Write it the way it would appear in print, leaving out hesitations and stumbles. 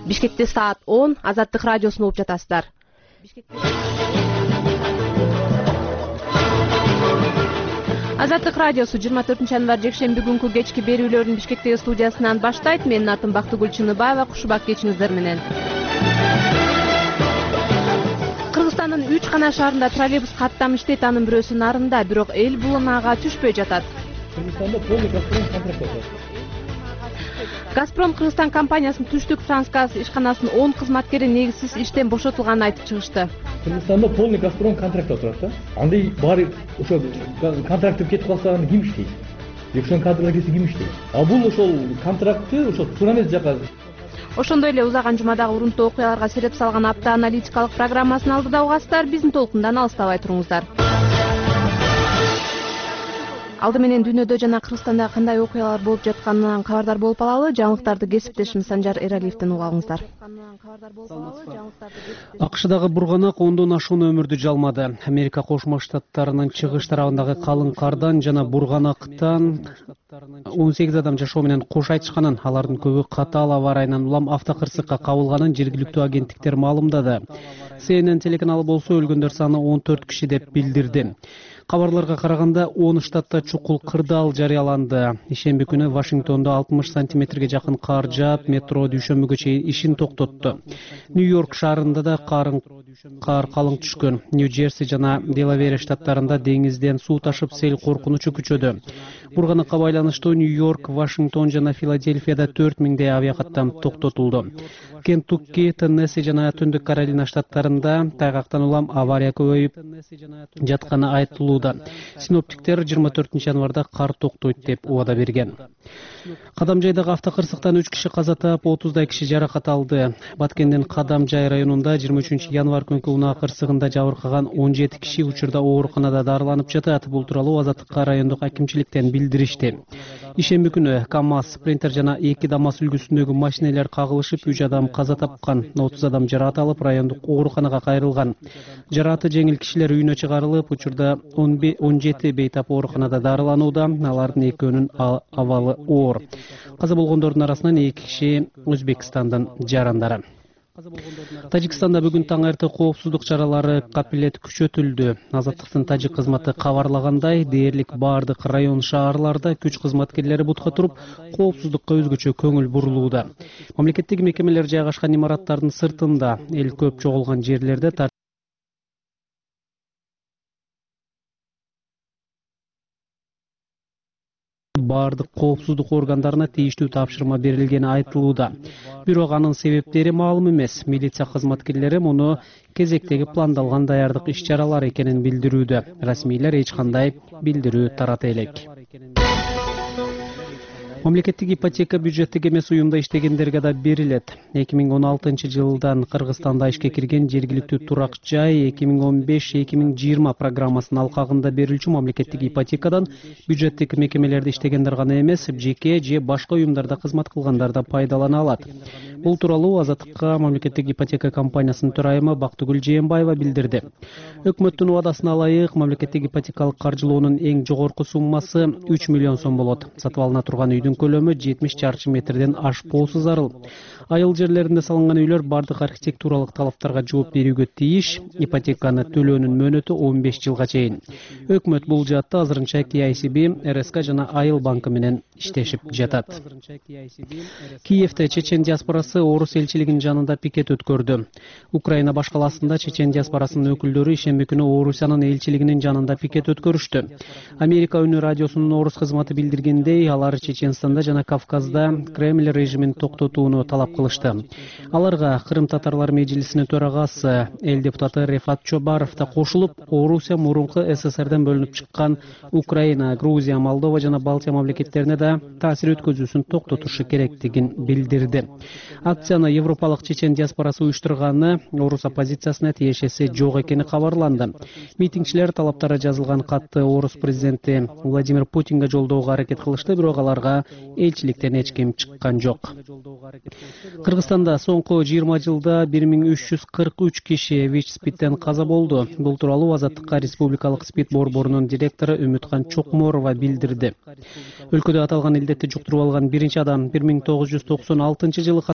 Бишкекте саат 10 Азаттык радиосун угуп жатасыздар. Азаттык радиосу 24 январь жекшемби күнкү кечки берүүлөрүн Бишкектеги студиясынан баштайт. Менин атым Бактыгүл Чыныбаева, кушубак кечиңиздер менен. Кыргызстандын 3 гана шаарында троллейбус каттам иштейт, анын бирөөсү Нарында, бирок эл булунага түшпөй жатат. Кыргызстанда полный Газпром контракт жатат. Газпром Кыргызстан компаниясынын Түштүк Трансгаз ишканасынын 10 кызматкери негизсиз иштен бошотулганын айтып чыгышты. Кыргызстанда полный Газпром контракт отурат да. Андай баары ошо контракты кетип калса аны ким иштейт? Ошол кадрлар кетсе ким иштейт? А бул ошол контрактты ошо туура эмес жака. Ошондой эле узаган жумадагы урунттуу окуяларга сереп салган апта аналитикалык программасын алдыда угасыздар. Биздин толкундан алыстабай туруңуздар. Алды менен дүйнөдө жана Кыргызстанда кандай окуялар болуп жатканынан кабардар болуп алалы. Жаңылыктарды кесиптешим Санжар Эралиевден угуп алыңыздар. АКШдагы бурганак 10дон ашуун өмүрдү жалмады. Америка Кошмо Штаттарынын чыгыш тарабындагы калың кардан жана бурганактан 18 адам жашоо менен кош айтышканын, алардын көбү катаал аба ырайынан улам автокырсыкка кабылганын жергиликтүү агенттиктер маалымдады. CNN телеканалы болсо өлгөндөр саны 14 киши деп билдирди. Кабарларга караганда 10 штатта чукул кырдаал жарыяланды. Ишемби күнү Вашингтондо 60 сантиметрге жакын кар жаап, метро дүйшөмбүгө чейин ишин токтотту. Нью-Йорк шаарында да кар калың түшкөн. Нью-Джерси жана Делавер штаттарында деңизден суу ташып сел коркунучу күчөдү. Бурганакка байланыштуу Нью-Йорк, Вашингтон жана Филадельфияда 4000 авиакаттам токтотулду. Кентукки, Теннесси жана Түндүк Каролина штаттарында тайгактан улам авария көбөйүп жатканы айтылууда. Синоптиктер 24 январда кар токтойт деп убада берген. Кадамжайдагы автокырсыктан 3 киши каза таап, 30дай киши жаракат алды. Баткендин Кадамжай районунда 23 январь күнкү унаа кырсыгында жабыркаган 17 киши учурда ооруканада дарыланып жатат. Бул тууралуу Азаттыкка райондук акимчиликтен билдиришти. Ишемби күнү КамАЗ, Спринтер жана 2 ДАМАЗ үлгүсүндөгү машинелер кагылышып, 3 адам каза тапкан, 30 адам жаракат алып, райондук ооруканага кайрылган. Жаракаты жеңил кишилер үйүнө чыгарылып, учурда 17 бейтап ооруканада дарыланууда. Алардын экөөнүн абалы оор. Каза болгондордун арасынан 2 киши Өзбекстандын жарандары. Тажикстанда бүгүн таң эрте коопсуздук чаралары капилет күчөтүлдү. Азаттыктын тажик кызматы кабарлагандай, дээрлик баардык район шаарларда күч кызматкерлери бутка туруп, коопсуздукка өзгөчө көңүл бурулууда. Мамлекеттик мекемелер жайгашкан имараттардын сыртында, эл көп чогулган жерлерде баардык коопсуздук органдарына тийиштүү тапшырма берилгени айтылууда. Бирок анын себептери маалым эмес. Милиция кызматкерлери муну кезектеги пландалган даярдык иш-чаралар экенин билдирүүдө. Расмийлер эч кандай билдирүү тарата элек. Мамлекеттик ипотека бюджеттик эмес уюмда иштегендерге да берилет. 2016 жылдан Кыргызстанда ишке кирген жергиликтүү турак жай 2015-2020 программасынын алкагында берилчү мамлекеттик ипотекадан бюджеттик мекемелерде иштегендер гана эмес, жеке же башка уюмдарда кызмат кылгандар да пайдалана алат. Бул тууралуу Азаттыкка мамлекеттик ипотека компаниясынын төрайымы Бактыгүл Жээнбаева билдирди. Өкмөттүн убадасына ылайык, мамлекеттик ипотекалык каржылоонун эң жогорку суммасы 3 миллион сом болот. Сатып алына турган үйдүн көлөмү 70 чарчы метрден ашпоосу зарыл. Айыл жерлеринде салынган үйлөр бардык архитектуралык талаптарга жооп берүүгө тийиш. Ипотеканы төлөөнүн мөөнөтү 15 жылга чейин. Өкмөт бул жаатта азырынча KICB, РСК жана Айыл банкы менен иштешип жатат. Киевде чечен диаспорасы орус элчилигинин жанында пикет өткөрдү. Украина баш калаасында чечен диаспорасынын өкүлдөрү ишемби күнү Орусиянын элчилигинин жанында пикет өткөрүштү. Америка үнү радиосунун орус кызматы билдиргендей, алар Чеченстанда жана Кавказда Кремль режимин токтотууну талап кылышты. Аларга Кырым татарлар мejlisинин төрагасы, эл депутаты Рефат Чобаров да кошулуп, Орусия мурунку СССРден бөлүнүп чыккан Украина, Грузия, Молдова жана Балтия мамлекеттерине да таасир өткөзүүсүн токтотушу керектигин билдирди. Акцияны европалык чечен диаспорасы уюштурганы орус оппозициясына тиешеси жок экени кабарланды. Митингчилер талаптары жазылган катты орус президенти Владимир Путинге жолдоого аракет кылышты, бирок аларга элчиликтен эч ким чыккан жок. Кыргызстанда соңку 20 жылда 1343 киши ВИЧ-СПИДтен каза болду. Бул тууралуу Азаттыкка республикалык СПИД борборунун директору Үмүткан Чокморова билдирди. Өлкөдө аталган илдетти жуктуруп алган биринчи адам 1996 жылы